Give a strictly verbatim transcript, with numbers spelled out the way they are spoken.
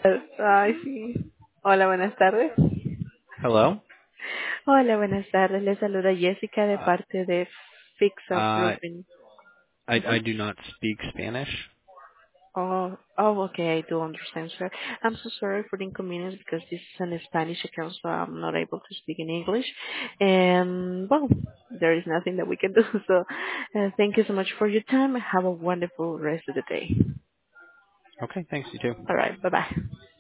Ay, sí. Hola, buenas tardes. Hello. Hola, buenas tardes. Le saluda Jessica de Uh, parte de Fix Up uh, Roofing. I I Ujú. do not speak Spanish. Oh, oh, okay, I do understand, sir. I'm so sorry for the inconvenience because this is an Spanish account, so I'm not able to speak in English. And, well, there is nothing that we can do. So, uh, thank you so much for your time. Have a wonderful rest of the day. Okay, thanks. You too. All right, bye-bye.